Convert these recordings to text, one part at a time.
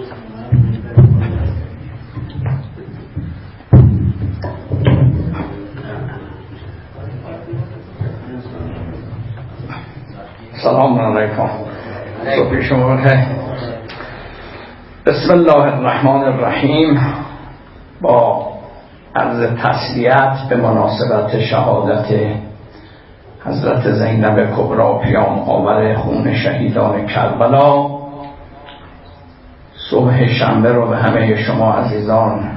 سلام علیکم. صبح شما بخیر. بسم الله الرحمن الرحیم. با عرض تسلیت به مناسبت شهادت حضرت زینب کبری پیام آور خون شهیدان کربلا، صبح شنبه رو به همه شما عزیزان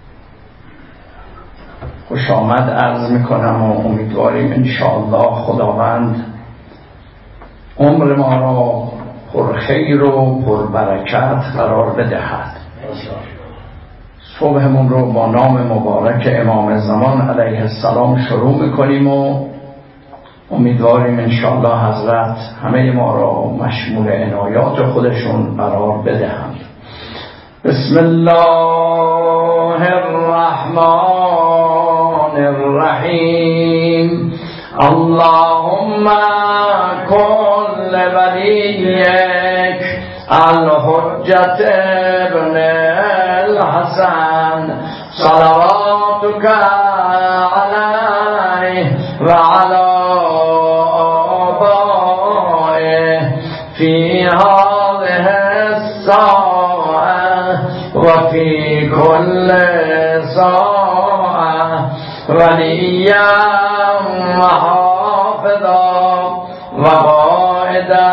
خوش آمد عرض میکنم و امیدواریم انشاءالله خداوند عمر ما را پر خیر و پر برکت قرار بدهد. صبحمون رو با نام مبارک امام زمان علیه السلام شروع میکنیم و امیدواریم انشاءالله حضرت همه ما را مشمول عنایات خودشون قرار بدهند. بسم الله الرحمن الرحیم. اللهم كن لوليك الحجة ابن الحسن صلواتك عليه وعلى آبائه في هذه الساعة وفي كل ساعة وليا وحافظا وقائدا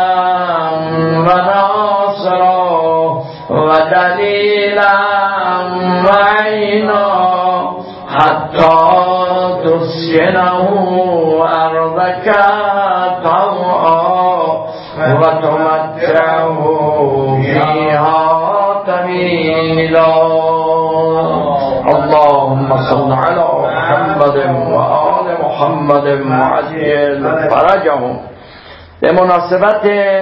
وناصرا ودليلا وعينا حتى تسكنه أرضك طوعا وتمتعه فيها طويلا. اللهم صل على محمد وآل محمد وعجل فرجهم. به مناسبت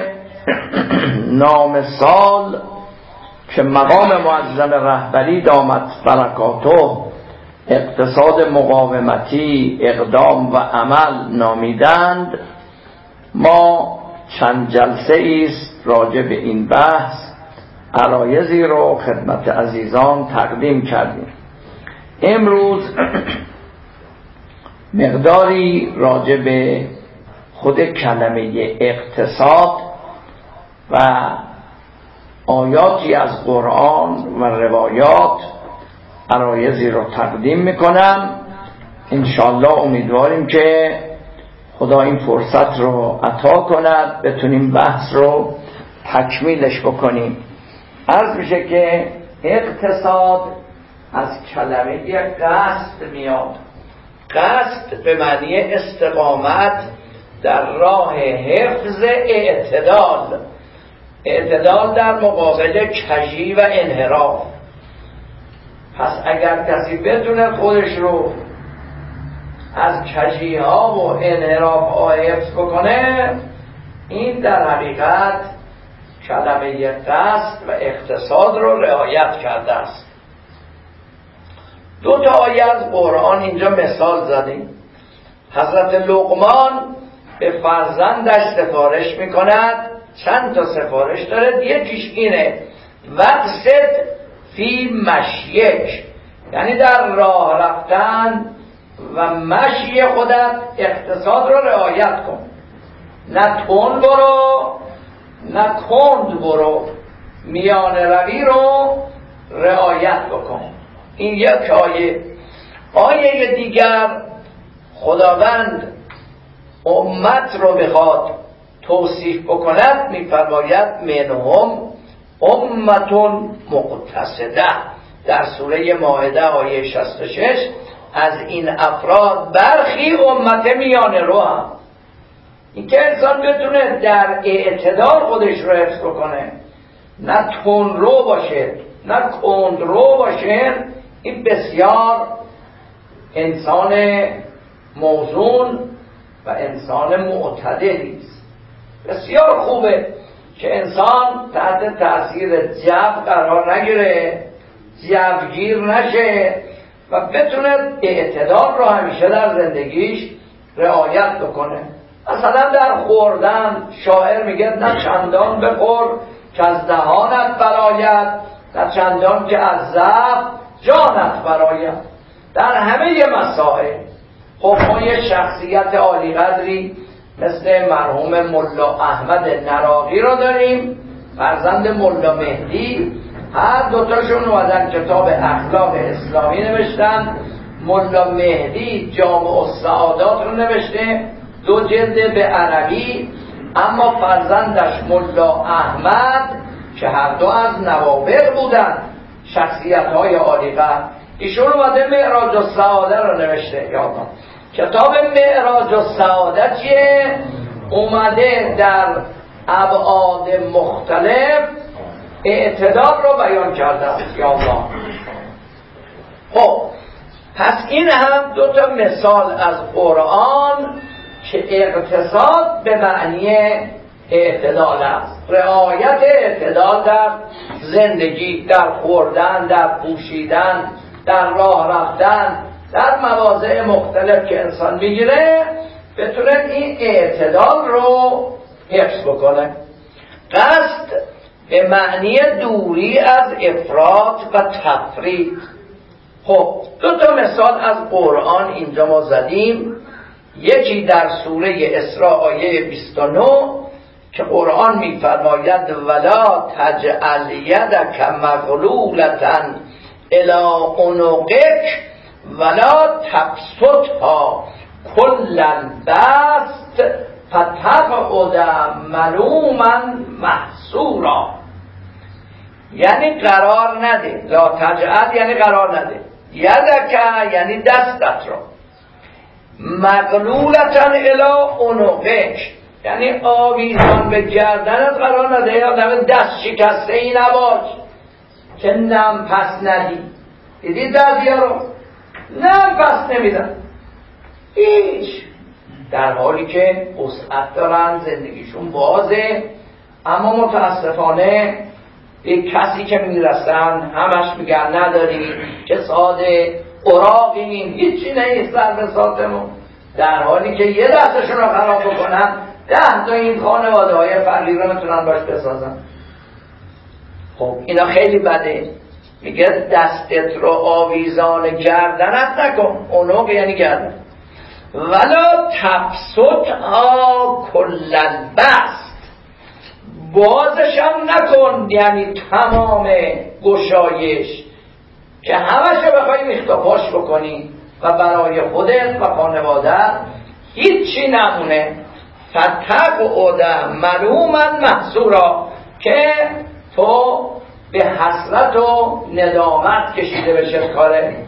نام سال که مقام معظم رهبری دامت برکاته اقتصاد مقاومتی اقدام و عمل نامیدند، ما چند جلسه ایست راجع به این بحث عرایضی رو خدمت عزیزان تقدیم کردیم. امروز مقداری راجع به خود کلمه اقتصاد و آیاتی از قرآن و روایات عرایضی رو تقدیم میکنم. انشاءالله امیدواریم که خدا این فرصت رو عطا کند بتونیم بحث رو تکمیلش بکنیم. عرض میشه که اقتصاد از کلمه قصد میاد. قصد به معنی استقامت در راه حفظ اعتدال، اعتدال در مقابل کجی و انحراف. پس اگر کسی بتونه خودش رو از کجی ها و انحراف ها حفظ بکنه، این در حقیقت کلمه قصد و اقتصاد رو رعایت کرده است. دو تا آیه از قرآن اینجا مثال زدیم. حضرت لقمان به فرزندش سفارش میکند، چند تا سفارش داره، یکیش اینه وقصد فی مشیک، یعنی در راه رفتن و مشی خودت اقتصاد رو رعایت کن، نه تون برو نه کند برو، میان روی رو رعایت بکن. این یک آیه. آیه دیگر خداوند امت رو بخواد توصیف بکند میفرماید منهم امتون مقتصده در سوره مائده آیه 66. از این افراد برخی امت میانه رو هم. این که انسان بتونه در اعتدال خودش رو حفظ بکنه، نه تون رو باشه نه کند رو باشه، این بسیار انسان موزون و انسان معتدلی است. بسیار خوبه که انسان تحت تاثیر جو قرار نگیره، جوگیر نشه و بتونه اعتدال رو همیشه در زندگیش رعایت بکنه. مثلا در خوردن شاعر میگه نه چندان بخور که از دهانت برآید نه چندان که از ضعف جانت برایم. در همه مسائل. خب ما یه شخصیت عالی قدری مثل مرحوم ملا احمد نراقی را داریم، فرزند ملا مهدی. هر دوتاشون اومدن کتاب اخلاق اسلامی نوشتن. ملا مهدی جامع السعادات رو نوشته، 2 جلد به عربی. اما فرزندش ملا احمد که هر دو از نوابغ بودن، شخصیت های عالی قدر، ایشون اومده معراج السعاده رو نوشته. یادم کتاب معراج السعاده چیه؟ اومده در ابعاد مختلف اعتدال رو بیان کرده است. یادم. خب پس این هم 2 تا مثال از قرآن که اقتصاد به معنی اعتدال است، رعایت اعتدال در زندگی، در خوردن، در پوشیدن، در راه رفتن، در مواضع مختلف که انسان میگیره بتونه این اعتدال رو حفظ بکنه. قصد به معنی دوری از افراط و تفریط. خب 2 تا مثال از قرآن اینجا ما زدیم. یکی در سوره اسراء آیه 29 که قرآن می‌فرماید ولا تجعل یدک مغلولة الی عنقک ولا تبسطها کل البسط فتقعد ملوما محسورا. یعنی قرار نده. لا تجعل یعنی قرار نده. یدک یعنی دستت رو. مغلولة الی عنقک یعنی آویزان به گردنت قرار نده. یا دست شکسته ای نباش که نم پس ندی. دیدید بعضیا رو نم پس نمیدن هیچ، در حالی که وسعت دارن، زندگیشون بازه، اما متاسفانه به کسی که میرسن همش میگن نداری، که ساده اوراقیم، هیچی نیست در بساطمون، در حالی که یه دستشون رو خراب بکنن 10 تا این خانواده های فقیر رو میتونن باش بسازن. خب اینا خیلی بده. میگه دستت رو آویزان گردنت نکن. عنق یعنی گردن. ولا تبسطها کل البسط، بازش هم نکن یعنی تمام گشایش که همش رو بخوای میختا پاش بکنی و برای خودت و خانواده هیچی نمونه. فتقعد ملوما محسورا، که تو به حسرت و ندامت کشیده بشه کاره.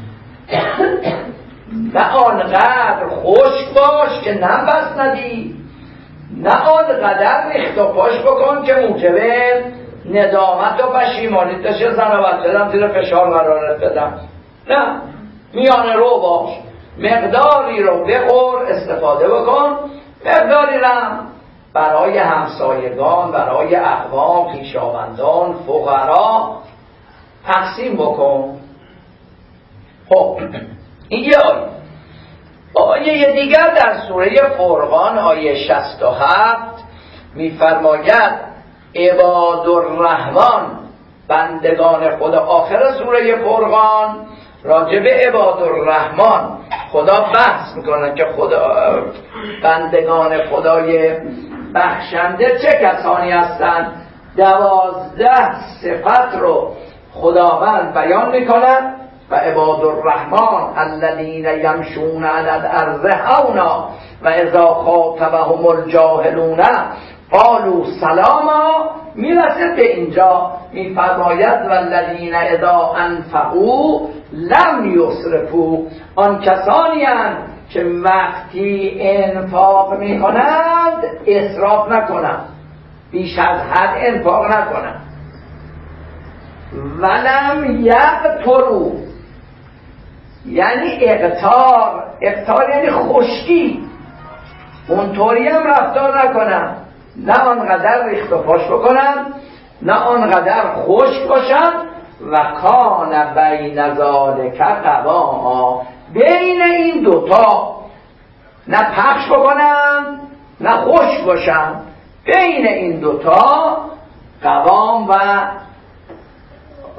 نه آنقدر خشک باش که نم بس ندی، نه آنقدر ریخت و پاش بکن که موجب ندامت و پشیمانی بشه، زن و بچه‌ام زیر فشار قرارت بدم. نه، میانه رو باش، مقداری رو بخور، استفاده بکن، مقداری رو برای همسایگان، برای اقوام، خویشاوندان، فقرا تقسیم بکن. خب این یه آیه دیگر در سوره فرقان آیه 67 می‌فرماید عباد الرحمن، بندگان خدا. آخر سوره فرقان راجع به عباد الرحمن خدا بحث میکنه که خدا بندگان خدای بخشنده چه کسانی هستند. 12 صفت رو خداوند بیان میکنه. و عباد الرحمن الذین یمشون علی الارض هونا و اذا خاطبهم الجاهلون قالوا سلاما. میرسه به اینجا میفرماید والذین اذا انفقوا لم یسرفوا، آن کسانی هستند که وقتی انفاق میکنند اسراف نکنند، بیش از حد انفاق نکنند. ولم یقتروا یعنی اقتار یعنی خشکی، اونطوری هم رفتار نکنن، نه آنقدر ریخت و پاش بکنن، نه آنقدر خشک باشن. و کان بین ذالک قواما، بین این دوتا، نه پخش بکنن نه خشک باشن، بین این دوتا قوام و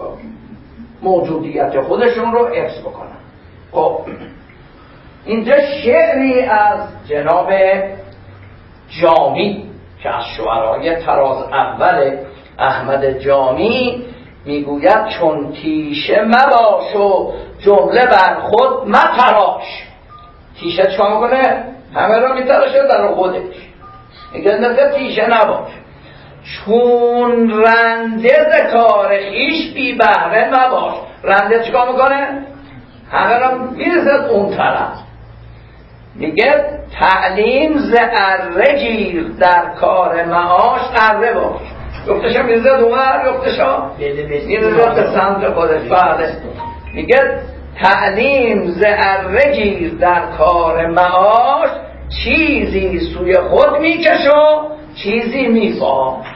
موجودیت خودشون رو حفظ بکنن. خب اینجا شعری از جناب جامی که از شعرای طراز اول احمد جامی میگوید چون تیشه مباش و جمله بر خود متراش. تیشه چکار میکنه؟ همه را میتراشه در خودش. میگه نفه تیشه نباش. چون رنده ز کار خویش بی بهره مباش. رنده چکار میکنه؟ همه را میرسد اون طرف. میگه تعلیم ز اره گیر در کار معاش اره باش. گفتشا میرزد اومر، گفتشا میرزد به سمت خودش. بعد میگه تعلیم ز اره گیر در کار معاش، چیزی سوی خود میکش و چیزی میفاش.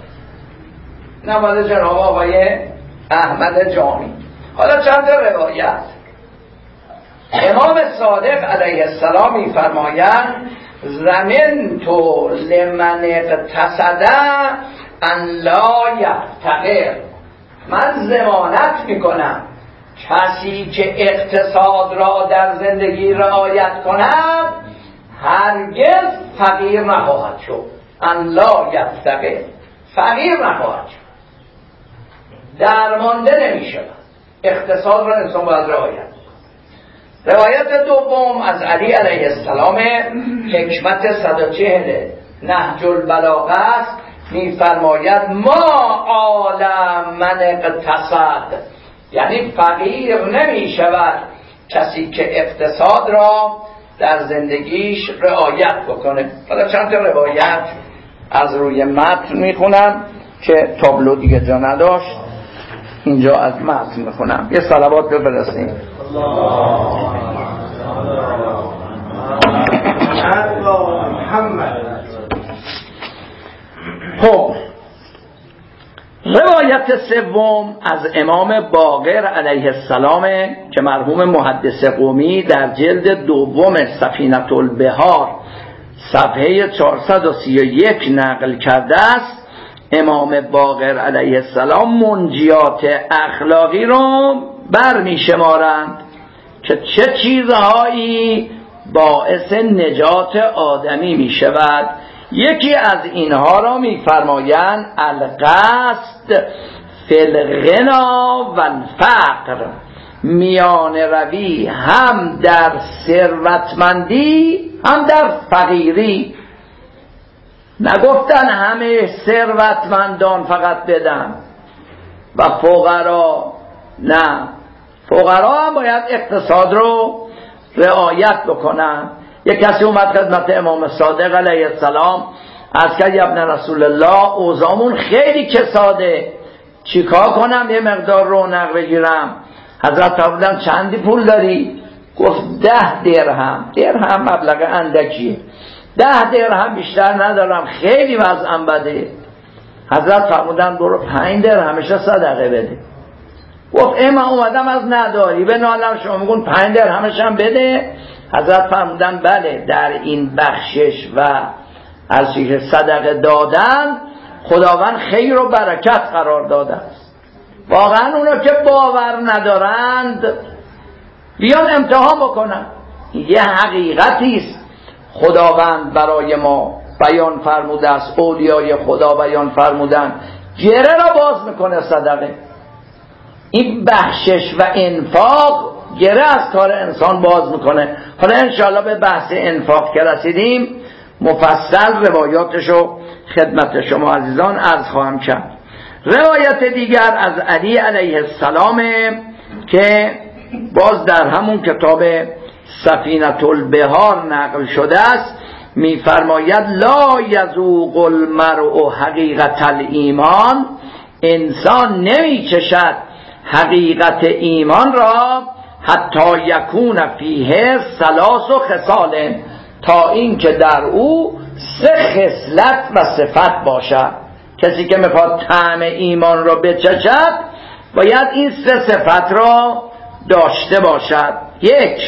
نماز جناب آقای احمد جامی. حالا چند روایت. امام صادق علیه السلام میفرمایند ضمنت لمن اقتصد ان لا یفتقر. من ضمانت میکنم کسی که اقتصاد را در زندگی رعایت کند هرگز فقیر نخواهد شد. ان لا یفتقر، فقیر نخواهد شد، درمانده نمیشه. اقتصاد را انسان باید رعایت. روایت دوم از علی علیه السلام، حکمت 140 نهج البلاغه است. میفرماید ما عالم من اقتصد، یعنی فقیر نمی شود کسی که اقتصاد را در زندگیش رعایت بکنه. حالا چند تا روایت از روی متن میخونم که تابلو دیگه جا نداشت، اینجا از متن میخونم. یه صلوات بفرستیم. خب روایت سوم از امام باقر علیه السلام که مرحوم محدث قمی در جلد دوم سفینة البحار صفحه 431 نقل کرده است. امام باقر علیه السلام منجیات اخلاقی رو برمی شمارند که چه چیزهایی باعث نجات آدمی می شود. یکی از اینها را می فرمایند القصد فی الغنا و الفقر، میان روی هم در ثروتمندی هم در فقیری. نگفتن همه ثروتمندان فقط بدن و فقرا نه، فقرا هم باید اقتصاد رو رعایت بکنن. یک کسی اومد خدمت امام صادق علیه السلام از که ابن رسول الله اوضاعمون خیلی کساده، چیکار کنم یه مقدار رونق بگیرم؟ حضرت فرمودن چندی پول داری؟ گفت 10 درهم. درهم مبلغ اندکیه. 10 درهم بیشتر ندارم، خیلی وضعم بده. حضرت فرمودن برو 5 درهمش صدقه بده. گفت من اومدم از نداری به نالم، شما میگون 5 درهمش هم بده. حضرت فرمودن بله، در این بخشش و از چیز صدقه دادن خداوند خیر و برکت قرار داده است. واقعا اونا که باور ندارند بیان امتحان بکنن. یه حقیقتی است خداوند برای ما بیان فرموده است، اولیای خدا بیان فرمودن گره را باز میکنه صدقه. این بخشش و انفاق گره از کار انسان باز میکنه. حالا انشاءالله به بحث انفاق که رسیدیم مفصل روایاتشو خدمت شما عزیزان عرض خواهم کرد. روایت دیگر از علی علیه السلام که باز در همون کتاب سفینة البحار نقل شده است، میفرماید لا یذوق المرء حقیقت الایمان، انسان نمیچشد حقیقت ایمان را حتی یکون فیه 3 خصال، تا این که در او 3 خصلت و صفت باشد. کسی که میخواد طعم ایمان را بچشد باید این 3 صفت را داشته باشد. 1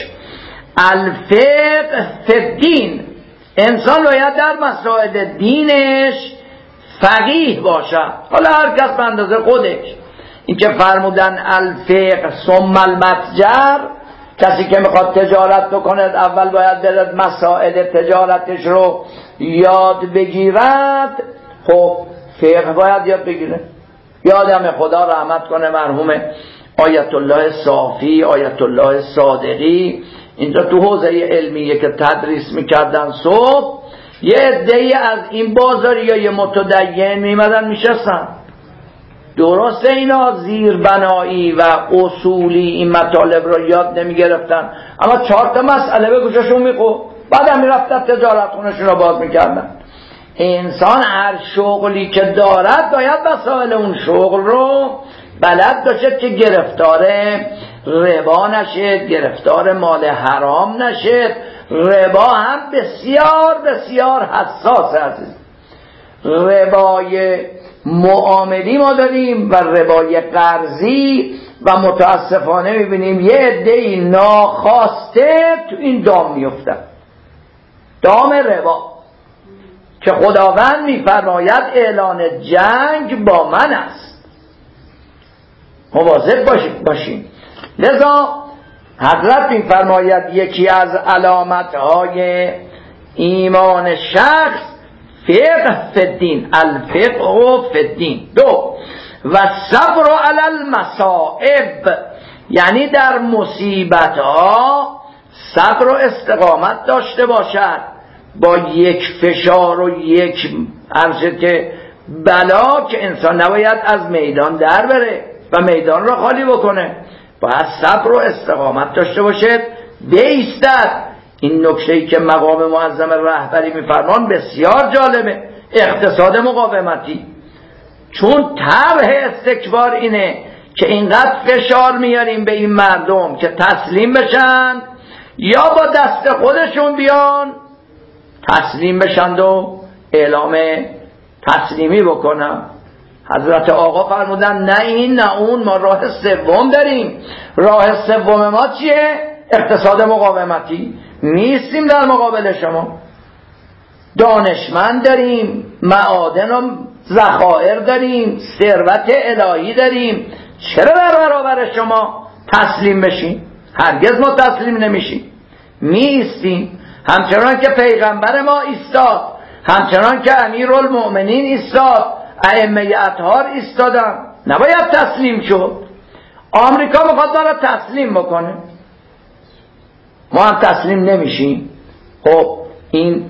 الفقه فی الدین، انسان باید در مسائل دینش فقیه باشد. حالا هر کس به اندازه خودش. این که فرمودن الفقه ثم المتجر، کسی که میخواد تجارت بکنه اول باید برد مسائل تجارتش رو یاد بگیرد. خب فقه باید یاد بگیره. یادم خدا رحمت کنه مرحوم آیت الله صافی، آیت الله صادقی، اینجا تو حوزه علمیه که تدریس میکردن صبح، یه عده‌ای از این بازاریای متدین میمدن میشستن. درسته اینا زیربنایی و اصولی این مطالب رو یاد نمیگرفتن، اما 4 مسئله به گوششون میخورد، بعد هم میرفتن تجارت خونشون رو باز میکردن. انسان هر شغلی که دارد باید مسائل اون شغل رو بلد باشه که گرفتار ربا نشه، گرفتار مال حرام نشه. ربا هم بسیار بسیار حساس عزیز. ربای معاملی ما داریم و ربای قرضی، و متاسفانه میبینیم یه عده‌ای ناخواسته تو این دام میفتن، دام ربا، که خداوند میفرماید اعلان جنگ با من است، مواظب باشیم. لذا حضرت میفرماید یکی از علامتهای ایمان شخص فقه فی الدین، الفقه فی الدین. 2 و صبر علی المصائب، یعنی در مصیبت ها صبر و استقامت داشته باشد، با یک فشار و یک عرضه که بلا که انسان نباید از میدان در بره و میدان را خالی بکنه، باید صبر و استقامت داشته باشد، بایستد. این نکته‌ای که مقام معظم رهبری میفرمان بسیار جالبه، اقتصاد مقاومتی. چون طرح استکبار اینه که اینقدر فشار میاریم به این مردم که تسلیم بشن، یا با دست خودشون بیان تسلیم بشند و اعلام تسلیمی بکنن. حضرت آقا فرمودن نه این نه اون، ما راه سوم داریم. راه سوم ما چیه؟ اقتصاد مقاومتی. نیستیم در مقابل شما، دانشمند داریم، معادن و ذخایر داریم، ثروت الهی داریم، چرا در برابر شما تسلیم بشیم؟ هرگز ما تسلیم نمیشیم، میایستیم همچنان که پیغمبر ما ایستاد، همچنان که امیرالمؤمنین ایستاد، ائمه اطهار ایستادن. نباید تسلیم شد. آمریکا میخواد ما را تسلیم بکنه، ما هم تسلیم نمیشیم. خب این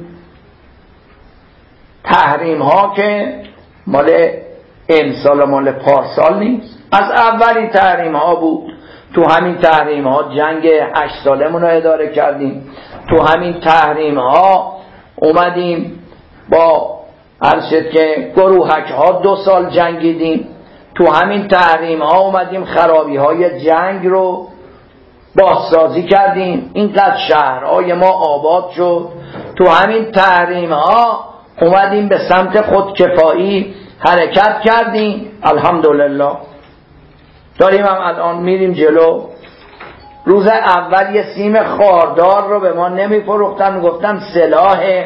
تحریم ها که مال امسال و مال پارسال نیست، از اولین تحریم ها بود. تو همین تحریم ها جنگ 8 سالمون رو اداره کردیم، تو همین تحریم ها اومدیم با عرشت که گروهک ها 2 سال جنگیدیم، تو همین تحریم ها اومدیم خرابی های جنگ رو بازسازی کردیم، اینقدر شهرهای ما آباد شد. تو همین تحریم ها اومدیم به سمت خودکفایی حرکت کردیم، الحمدلله داریم هم الان میریم جلو. روز اول یه سیم خاردار رو به ما نمی فروختن، گفتن سلاح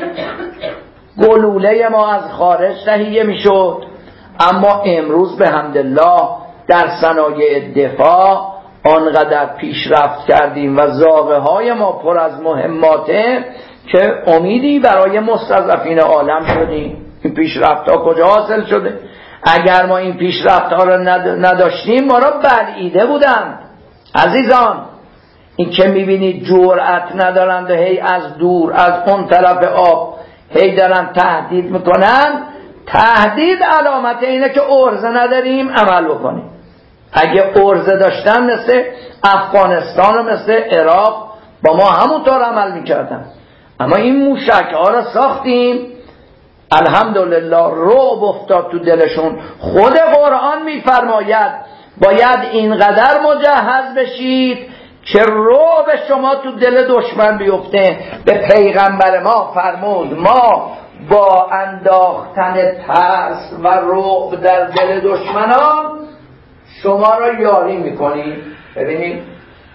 گلوله ما از خارج تهیه می شد، اما امروز به حمدالله در صنایع دفاع آنقدر پیشرفت کردیم و زاغه های ما پر از مهماته که امیدی برای مستضعفین عالم شدیم. این پیشرفت ها کجا حاصل شده؟ اگر ما این پیشرفت ها رو نداشتیم ما را بلعیده بودند. عزیزان این که میبینید جرأت ندارند و هی از دور از اون طرف آب هی دارن تهدید میکنن، تهدید علامت اینه که ارزه نداریم عمل بکنیم. اگه ارزه داشتن مثل افغانستان و مثل عراق با ما همونطور عمل میکردن، اما این موشک ها را ساختیم، الحمدلله رعب افتاد تو دلشون. خود قرآن میفرماید باید اینقدر مجهز بشید که رعب شما تو دل دشمن بیفته. به پیغمبر ما فرمود ما با انداختن ترس و رعب در دل دشمنان شما را یاری میکنیم. ببینید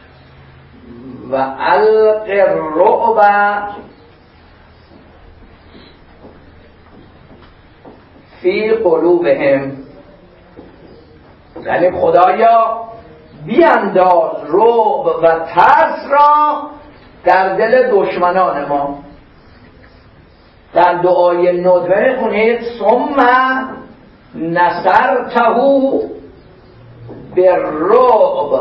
و الق الرعب فی قلوبهم، یعنی خدایا بیانداز رعب و ترس را در دل دشمنان ما. در دعای ندبه خونید ثم نصرته بالرعب،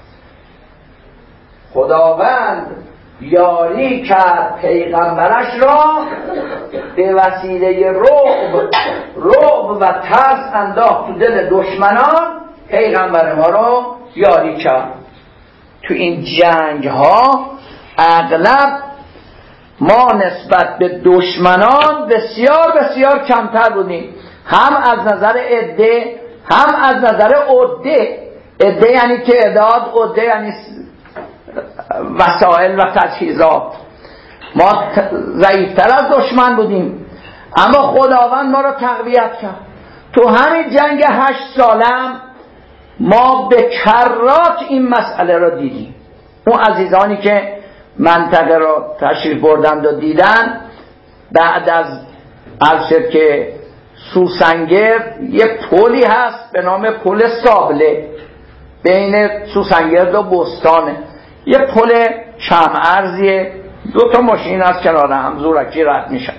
خداوند یاری کرد پیغمبرش را به وسیله رعب و ترس انداخت تو دل دشمنان، پیغمبر ما رو یاری کرد. تو این جنگ ها اغلب ما نسبت به دشمنان بسیار بسیار کمتر بودیم، هم از نظر عده هم از نظر عده. عده یعنی تعداد، عده یعنی وسایل و تجهیزات. ما ضعیفتر از دشمن بودیم، اما خداوند ما را تقویت کرد. تو همین جنگ 8 سالم ما به کرات این مسئله را دیدیم. اون عزیزانی که منطقه را تشریف بردند و دیدن، بعد از عرض که سوسنگرد یه پلی هست به نام پل سابله، بین سوسنگرد و بستانه، یه پل کم ارزیه، 2 ماشین از کنار هم زورکی رد میشن.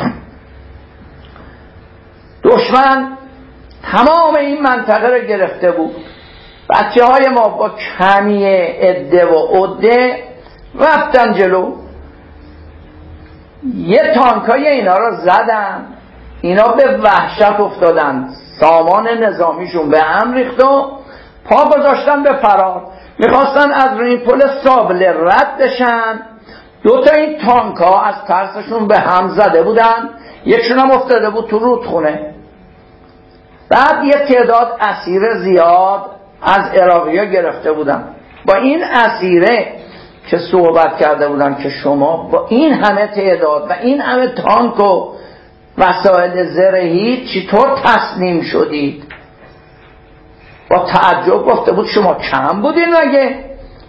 دشمن تمام این منطقه رو گرفته بود. بچه های ما با کمی عده و عده رفتن جلو، یه تانکای اینا رو زدن، اینا به وحشت افتادن، سامان نظامیشون به هم ریخت و پا گذاشتن به فرار. میخواستن از روی پل سابله رد بشن. 2 این تانکا از ترسشون به هم زده بودن، یکشون هم افتاده بود تو رودخونه. بعد یه تعداد اسیر زیاد از عراقی‌ها گرفته بودن. با این اسیره که صحبت کرده بودن که شما با این همه تعداد و این همه تانک و وسایل زرهی چطور تسلیم شدید؟ با تعجب گفته بود شما کم بودین مگه؟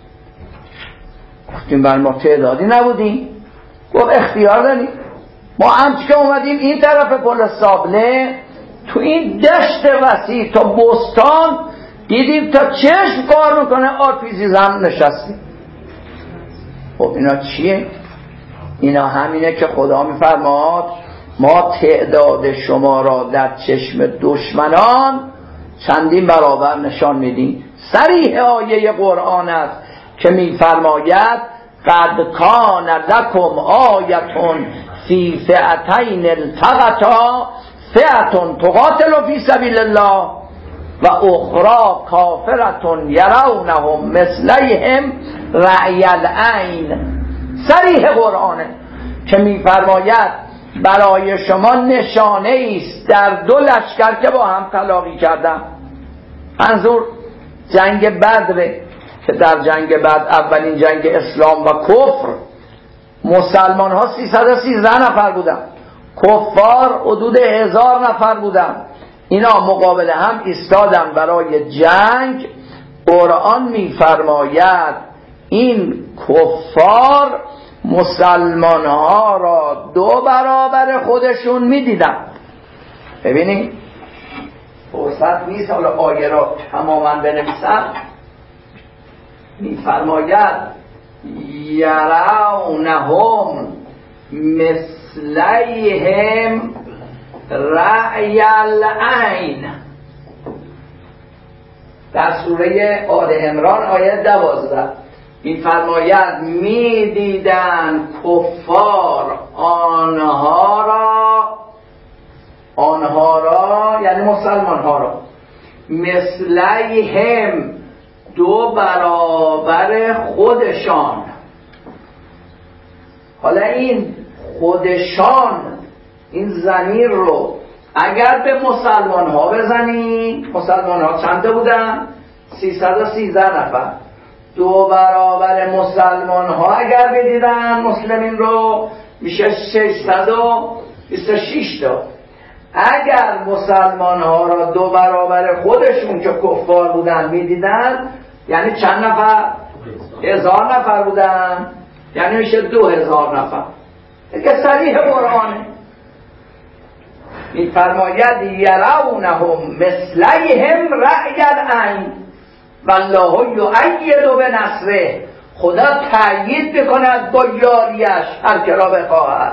گفتیم بر ما تعدادی نبودیم. گفت اختیار داریم، ما همچه که اومدیم این طرف پل سابله تو این دشت وسیع تا بستان دیدیم تا چشم کار میکنه آرپیزی زم نشستیم. خب اینا چیه؟ اینا همینه که خدا میفرماد ما تعداد شما را در چشم دشمنان چندین برابر نشان میدیم. صریح آیه قرآن است که میفرماید قد کان لکم آیتون فی فئتین التقطا فئة تقاتل فی سبیل الله و اخرى کافرة یرونهم مثلیهم رأی العین. صریح قرآنه که میفرماید برای شما نشانه است در 2 لشکر که با هم تلاقی کردن. منظور جنگ بدره که در جنگ بدر اولین جنگ اسلام و کفر مسلمان ها 313 نفر بودن، کفار حدود 1000 نفر بودن. اینا مقابل هم ایستادن برای جنگ. قرآن میفرماید این کفار مسلمان ها را 2 برابر خودشون میدیدن. ببینید فرصت نیست حالا آیه را تماما بنویسم. میفرماید یرونهم مثلیهم رأی العین. در سوره آل عمران آیه 12 میفرماید میدیدن کفار آنها را یعنی مسلمان ها را مثلیهم 2 برابر خودشان. حالا این خودشان این ضمیر رو اگر به مسلمان ها بزنیم، مسلمان ها چند بودن؟ 313 نفر. 2 برابر مسلمان ها اگر بدیدن مسلمین رو میشه 626 تا. اگر مسلمان ها را 2 برابر خودشون که کفار بودن میدیدن یعنی چند نفر؟ 1000 نفر بودن، یعنی میشه 2000 نفر. دیگه صریح قرآنه. میفرماید یرونهم مثلیهم رأی العین والله یؤید بنصره. خدا تأیید میکند با یاریش هر که را بخواهد.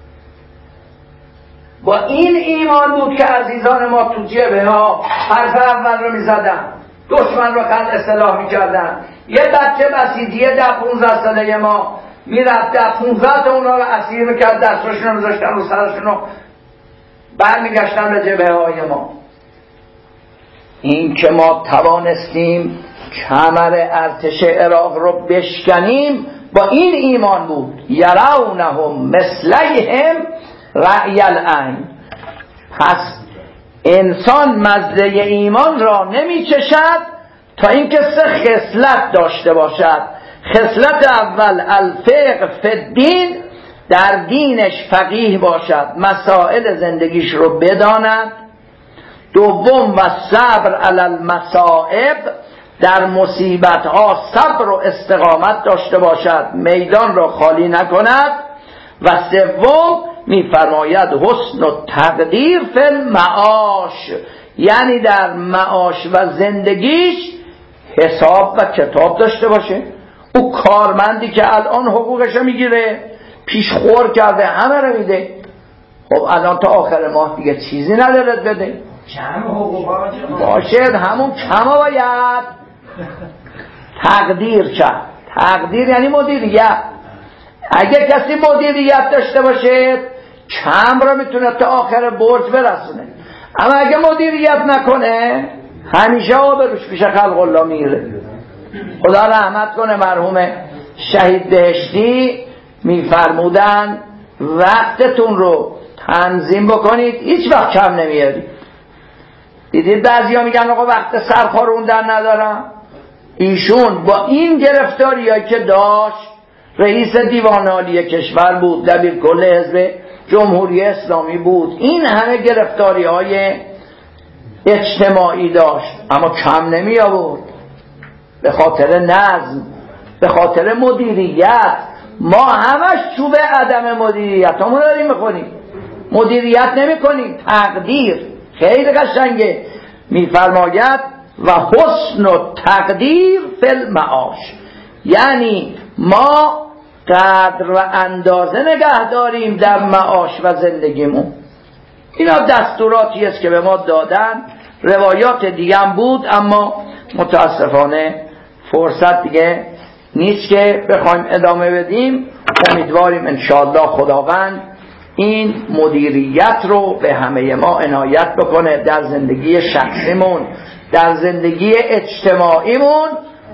با این ایمان بود که عزیزان ما تو جبهه ها حرف اول رو میزدن، دشمن رو خلق اصلاح میکردن. یه بچه بسیجیه 10-15 ساله ما میرفت 15 تا اونا رو اسیر میکرد، دستاشون رو میذاشتن رو سرشون رو برمیگشتن به جبهه های ما. این که ما توانستیم کمر ارتش عراق رو بشکنیم با این ایمان بود. یرونهم مثلیهم رأی العین. پس انسان مزه ایمان را نمی چشد تا اینکه 3 خصلت داشته باشد. خصلت اول الفقه فی الدین، در دینش فقیه باشد، مسائل زندگیش رو بداند. دوم و صبر علی المصائب، در مصیبت ها صبر و استقامت داشته باشد، میدان را خالی نکند. و سوم میفرماید حسن و تقدیر فی المعاش، یعنی در معاش و زندگیش حساب و کتاب داشته باشه. او کارمندی که الان حقوقش میگیره، پیش خور کرده، همه رو میده، خب الان تا آخر ماه دیگه چیزی ندارد بده. کم حقوق باشد همون کم باید تقدیر کرد. تقدیر یعنی مدیریت. اگه کسی مدیریت داشته باشه کم را میتونه تا آخر برج برسونه، اما اگه مدیریت نکنه همیشه آبروش پیش خلق الله میره. خدا رحمت کنه مرحوم شهید بهشتی میفرمودن وقتتون رو تنظیم بکنید، هیچ وقت کم نمیاری. دیدید بعضیا میگن آقا وقت سرخاروندن ندارم. ایشون با این گرفتاریایی که داشت، رئیس دیوان عالی کشور بود، دبیر کل حزب جمهوری اسلامی بود، این همه گرفتاری‌های اجتماعی داشت اما کم نمی آورد. به خاطر نظم، به خاطر مدیریت. ما همش چوب عدم مدیریت همون داریم میخونیم، مدیریت نمی کنیم. تقدیر خیلی قشنگه، میفرماید و حسن و تقدیر فی المعاش، یعنی ما قدر و اندازه نگه داریم در معاش و زندگیمون. اینا دستوراتی است که به ما دادن. روایات دیگه هم بود اما متاسفانه فرصت دیگه نیست که بخوایم ادامه بدیم. امیدواریم انشاءالله خداوند این مدیریت رو به همه ما عنایت بکنه، در زندگی شخصیمون، در زندگی اجتماعیمون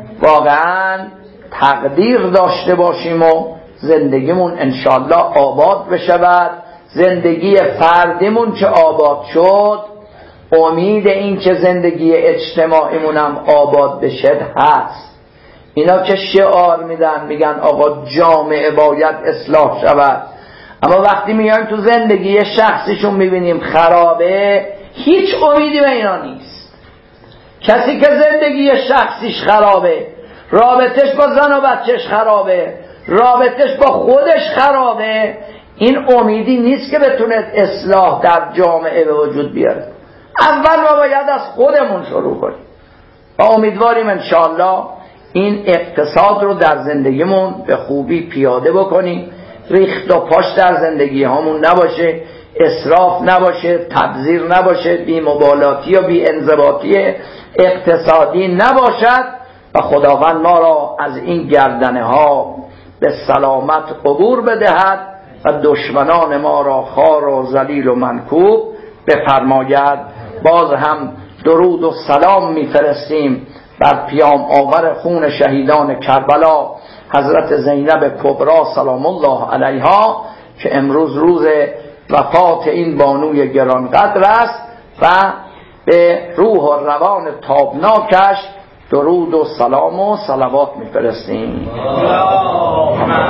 واقعا تقدیر داشته باشیم و زندگیمون انشاءالله آباد بشود. زندگی فردیمون که آباد شد، امید این که زندگی اجتماعیمون هم آباد بشه هست. اینا که شعار میدن، میگن آقا جامعه باید اصلاح شود، اما وقتی میایم تو زندگی شخصیشون میبینیم خرابه، هیچ امیدی به اینا نیست. کسی که زندگی شخصیش خرابه، رابطش با زن و بچهش خرابه، رابطش با خودش خرابه، این امیدی نیست که بتونه اصلاح در جامعه به وجود بیاره. اول ما باید از خودمون شروع کنیم و امیدواریم انشاءالله این اقتصاد رو در زندگیمون به خوبی پیاده بکنیم. ریخت و پاش در زندگی همون نباشه، اسراف نباشه، تبذیر نباشه، بی‌مبالاتی یا بی‌انضباطی اقتصادی نباشد و خداوند ما را از این گردنه ها به سلامت عبور بدهد و دشمنان ما را خوار و ذلیل و منکوب بفرماید. باز هم درود و سلام میفرستیم بر پیام آور خون شهیدان کربلا حضرت زینب کبری سلام الله علیها که امروز روز وفات این بانوی گرانقدر است و به روح و روان تابناکش درود و سلام و صلوات میفرستیم.